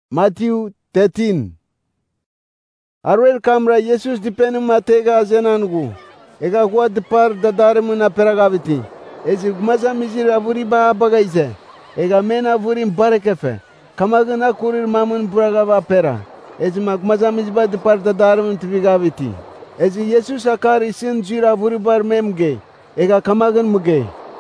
Matthew 13. Arwel kamra Jesus dipenu matega azenangu. Ega kwa dipar dadaremu na peragaviti. Ezi gumaza mizir avuri ba bagaize. Ega mena avuri mbarekefe. Kamagana kurir mamun buragava pera. Ezi magmaza mizba dipar dadaremu tibigaviti. Ezi Jesus akar isin jira avuri bar memge. Ega kamagan muge.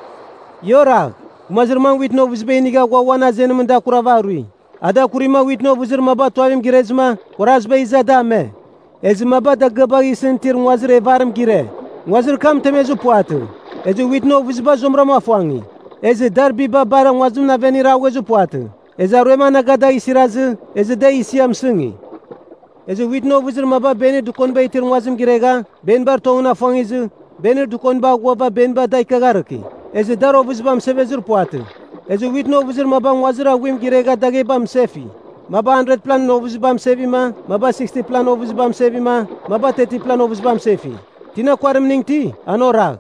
Yora, gumazirman witno vizbeniga kwa wana zenemu da kuravarui. Ada kurima witno vuzir maba tuavim girezma korazbe izadame. Ez maba daggaba isentir ngwazir evarim gire. Ngwazir kam temezu puatu. Ez witno vuzba zomra mafwangi. Ez darbi babara ngwazum na venira wezu puatu. Ez arwema nagada isiraz ez de isiam singi. Ez witno vuzir maba beni dukon ba itir ngwazim girega ben bar tongna fwangizu beni dukon ba gwa ben ba daikagarki. Ez daro vuzbam sevezur puatu. Ezo witno vizir maba ngwazira wim girega dage bam sefi. Maba 100 plan novus bam sefi ma, maba 60 plan novus bam sefi ma, maba 30 plan novus bam sefi. Tina kwarim ningti anora.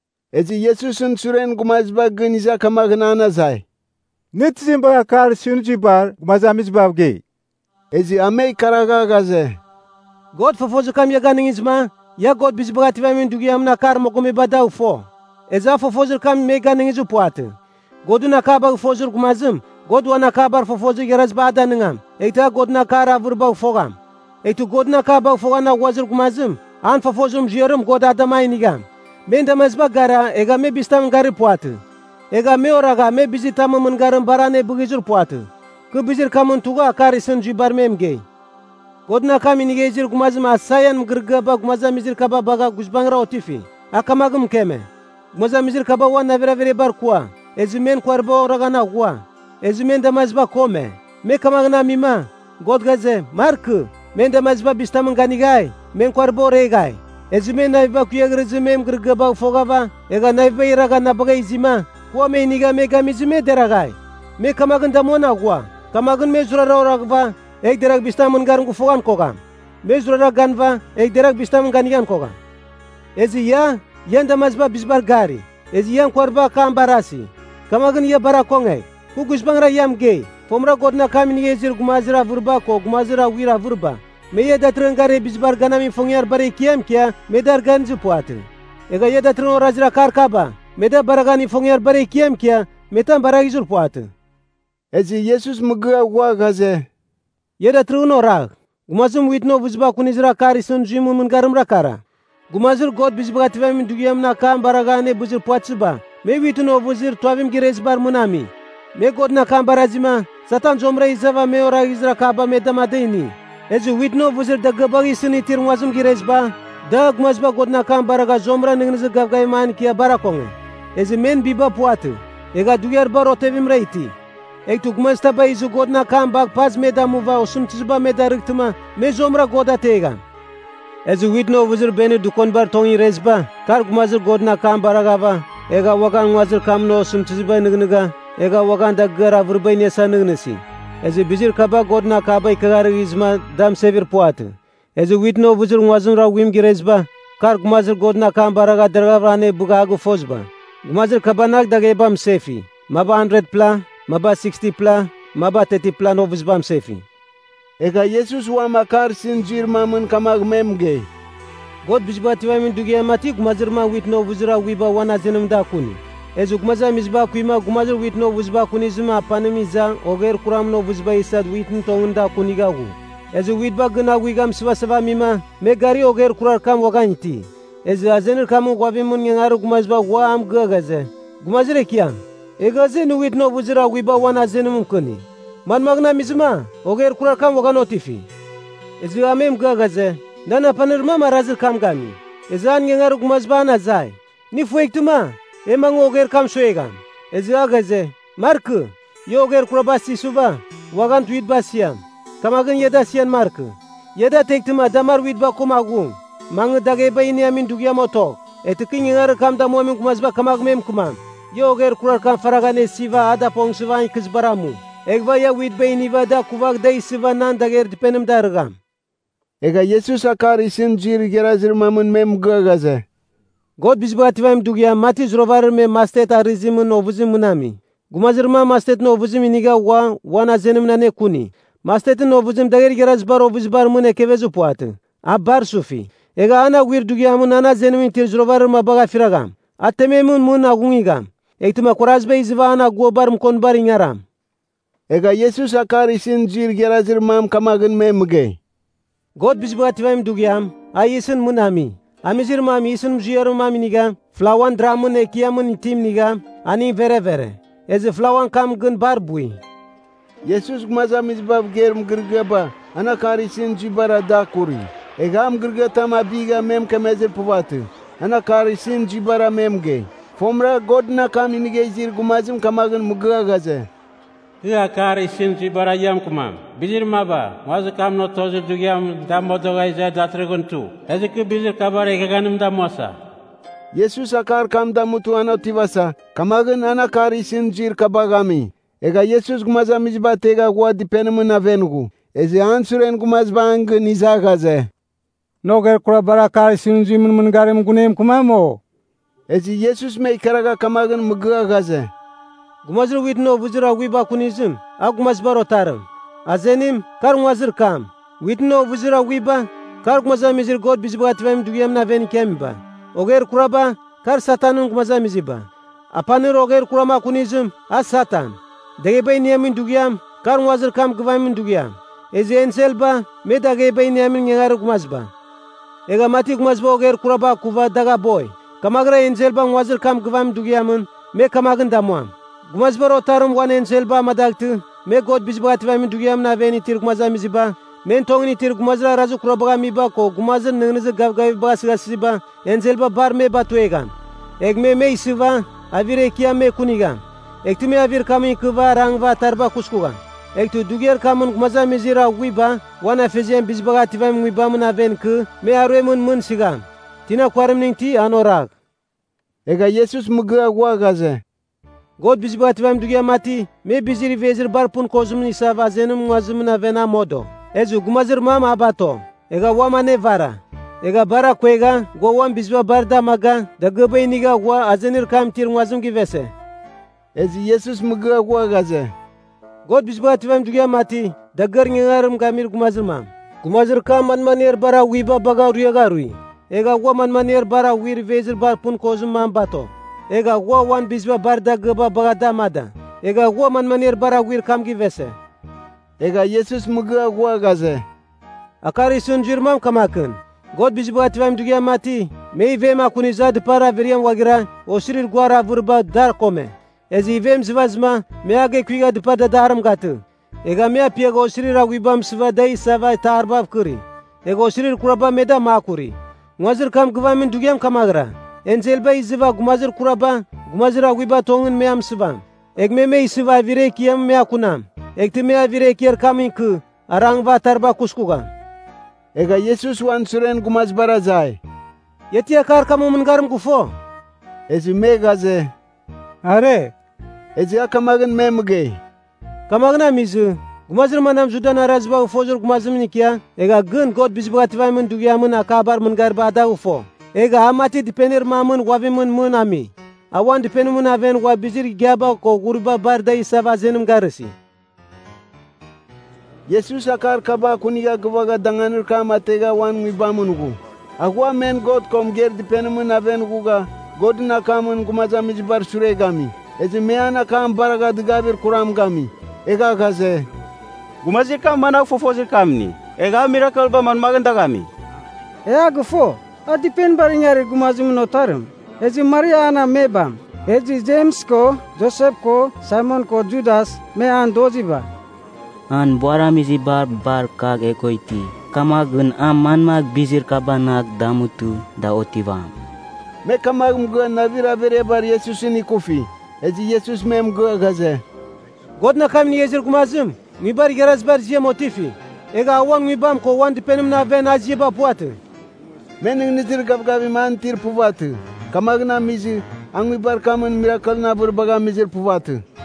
Ezi Yesusun suren gumazba gniza kamagna anazai. Nit simba kar sunji bar gumazamiz babge. Ezi amei karaga gaze. God fofozo kam ya ganingizma, ya God bizbagati vamin dugiyam na kar mokome badau fo. Eza fofozo kam me ganingizu puate. Godu nakaba fozur kumazim, godu anakabar fofozu geraz bada ningam. Eita godu nakara vurba fogam. Eitu godu nakaba fogana wazur kumazim, an fofozum jerum god adamai nigam. Benda mazba gara ega me bistam gari puatu. Ega me oraga me bizitam mun garam barane bugizur puatu. Ku bizir kamun tuga karisun jibar memge. Godu nakami nigezir kumazim asayan mgrgaba kumazam mizir kaba baga guzbangra otifi. Akamagum keme. Kumazam mizir kaba wana vera vera bar kuwa. Ezumen kwarbo ragana gua. Ezumen damazba kome. Me kamagna mima. God gaze marku. Men damazba bistam ganigai. Men kwarbo regai. Ezumen naiba kuyagrezumem grgaba fogava. Ega naiba iraga nabaga izima. Kwa me niga me gamizume deragai. Me kamagn damona gua. Kamagn me zurara ragva. Ek derag bistam ngarngu fogan kogam. Me zurara ganva. Ek derag bistam ganigan kogam. Ezi ya. Yan damazba bisbar gari. Ezi yan kwarba kambarasi. Kamagan ya barakonge, kugus bangra yamge, pomra godna kami yezir gumazira vurba ko gumazira wira vurba. Me da trengare bisbar ganami fongyar bare kiam kia, me dar ganju puatu. Ega yeda tren razira karkaba, me da baragani fongyar bare kiam kia, me tam baragizur puatu. Ezi Yesus muga wa gaze. Yeda tren ora, gumazum witno vuzba kunizra karisun jimu mungarum rakara. Gumazir god bisbaga tivam dugiyam na kam baragane buzir puatsuba. Me wituno vuzir tuavim girez bar munami. Me god na kam barazima, satan zomra izava me ora izra kaba me damadeni. Ezu witno vuzir da gabagi sini tir mwazum girez ba, da gmazba god na kam baraga zomra ningniz gabgai man kia barakonge. Ezu men biba puatu, ega duyar bar otevim reiti. Ektu gmazta ba izu god na kam bag paz me da muva osum tizba me da riktuma, me zomra goda tega. Ezu witno vuzir beni dukon bar tongi rezba, kar gmazir god na kam baragava. Ega wakan wazir kamno sumtizibai nigniga, ega wakan daggara vurbai nesa nignisi. Ezi bizir kaba godna kaba ikagari izma dam sevir puatu. Ezi witno vuzir ngwazim ra wim girezba, kar gumazir godna kam baraga dergavrane bugagu fozba. Gumazir kaba nak dagebam sefi, maba 100 pla, maba 60 pla, maba 30 pla novizbam sefi. Ega Yesus wa makar sinjir mamun kamag memge. God bizba tiwamin dugia mati gumazirma witno vuzira wiba wana zenum da kuni. Ezu gumaza mizba kuima gumazir witno vuzba kuni zima panemiza oger kuramno vuzba isad witn tongun da kuni gagu. Ezu witba gna wigam sva mima megari oger kurar kam waganti. Ezu azenir kam wavimun ngengaru gumazba wa am gagaze. Gumazire kiam. Egaze nu witno vuzira wiba wana zenum kuni. Man magna mizma oger kurar kam waganotifi. Ezu amem gagaze. Nana panirma marazir kam gami. Ezan ngengar gumazbana zai. Ni fuektuma. Emang oger kam shoegam. Ezi agaze. Marku. Yoger kurabasi suba. Wagan tuit basiam. Kamagan yeda sian marku. Yeda tektuma damar witba kumagum. Mang dageba ini amin dugia motok. Etikin ngengar kam da momin gumazba kamagmem kumam. Yoger kurar kam faragane siva ada pong siva kizbaramu. Egva ya witba ini vada kuvag day siva nan dager dipenem dargam. Ega Yesus akar isin jir gerazir mamun mem gagaze. God bizba tivam dugia mati zrovar me mastet arizim no vuzim munami. Gumazirma mastet no vuzim iniga wana zenim nane kuni. Mastetin ovuzim dagir geraz bar ovuz bar mun ekevezu puat. A bar sufi. Ega ana wir dugiamun ana zenumin tirjrovar ma baga firagam. Atememun mun agungigam. Ektuma kurazbe izva ana gobar mkon bar ingaram. Ega Yesus akar isin jir gerazir mam kamagin memge. God bizbativaim dugiam. Ayisin mun ami. Amizir mam isin mjiyaru mam niga. Flawan dramun ekiamun itim niga. Ani vere vere. Eze flawan kam gun bar bui. Yesus gmaza mizbab germ girgaba. Ana kar isin jibara dakuri. Egam girgata ma biga mem kemezir puvatu. Ana kar isin jibara memge. Fomra God na kam inige zir gumazim kamagin mugagaze. Ia kar isin jibara yam kumam. Bizir maba. Wazu kam no tozu dugiam da modoga iza datreguntu. Ezeki bizir kabar ekeganim da mosa. Yesus akar kam da mutu anotivasa. Kamagin ana kar isin jir kabagami. Ega Yesus gumaza mizba tega gua dipenem na venugu. Eze ansuren gumaz bang nizagaze. Noger kura bara kar isin jimun mun garem gunem kumamo. Eze Yesus me ikaraga kamagin mugagaze. Gumazir witno vuzira wiba kunizim. A gumaz barotarim. Azenim kar ngwazir kam. Witno vuzira wiba. Kar gumaza mizir God bizbativaim dugiyam na ven kemba. Oger kuraba kar satanun gumaza miziba. Apanir oger kurama kunizim. A satan. Dege niyamin dugiyam. Kar ngwazir kam gvaimin dugiyam. Eze enselba me dage niyamin ngengar gumazba. Ega mati gumazba oger kuraba kuva daga boy. Kamagra enselba ngwazir kam gvaim dugiyamun. Me kamagin damuam. Gumazba rotarum wan enselba madagtu. Me God bizbativaim dugiyam na veni tir gumaza miziba. Men tongni tir gumazra razu kurabaga miba ko gumazir nengnizi gavgavi baga sigasiba. Enselba bar me batuegam. Egme me isiva avire kia me kunigam. Ektu me avir kami kuva rangva tarba kuskugam. Ektu dugier kamun gumaza mizira wiba. Wana fezien bizbativaim wiba mun aven ku. Me arwe mun sigam. Tina kwarim ningti anorag. Ega Yesus muga wagaze. God bizbativaim dugiyam mati. Me biziri vezir barpun kozum nisava azenum ngwazum avena modo. Ezu gumazir mama abato. Ega wamane vara. Ega bara kwega. Go wam bizba barda maga. Da gubay niga wa azenir kam tir ngwazum givese. Ezi Yesus muga wagaze. God bizbativaim dugiyam mati. Da gar ngengarum gamir gumazir mam. Gumazir kam manmanir bara wiba baga ruyaga rui. Ega wa manmanir bara wir vezir barpun kozum mam bato. Ega wa wan bizba barda guba baga damada. Ega wa manmanir bara wir kam givese. Ega Yesus muga wagaze. Akari sunjirmam kamakın. God bizbativaim dugiyam mati. Mei vema kunizad para viriam wagira. Osirir guara vurba dar kome. Ezi vem zvazma. Meage kwiga dipada daram gatu. Ega mea piega osirir agwibam sva dai sava tarbav kuri. Ega osirir kuraba meda makuri. Ngwazir kam gvamin dugiyam kamagra. Enzelba iziva gumazir kuraba. Gumazir agwiba tongin meam svam. Egme me isiva vire kiyam mea kunam. Ekti mea vire kier kamin ku. Arangva tarba kuskuga. Ega Yesus wan suren gumaz barazai. Yeti akar kamu mengarum kufo. Ezi megaze. Are. Ezi akamagin memge. Kamagna mizu. Gumazir manam zudan arazba ufozur gumazim nikia. Ega gun God bizbativaim dugiyamun akabar mengarba ada ufo. Ega amati dipenir mamun wavimun mun ami. Awan dipenumun aven wabizir gyaba ko gurba barda isava zenum garisi. Yesus akar kaba kuniga gwaga danganir kama tega wan mibamunugu. Agwa men God kom ger dipenumun aven guga. God na kamun gumaza mijbar shure gami. Ezi meana kam baraga digabir kuram gami. Ega gaze. Gumazir kam mana fofozir kamni. Ega miracle ba man maganda gami. Ea gufo. Adipen baringari gumazim notarim. Ezi Maria ana mebam. Ezi James ko, Joseph ko, Simon ko, Judas me an doziba. An buara mizi bar kag ekoiti. Kamagun aman mag bizir kabanag damutu da otivam. Me kamag mga navira vere bar Yesus ini kufi. Ezi Yesus me mga gaze. God na kam ni yezir gumazim. Mibar geraz bar ziya motifi. Ega awang mibam ko wan dipenim na ven aziba puate. Mening nitir gavgavi man tir puvatu. Kamagna mizi ang mibar kamun miracle na burbaga mizir puvatu.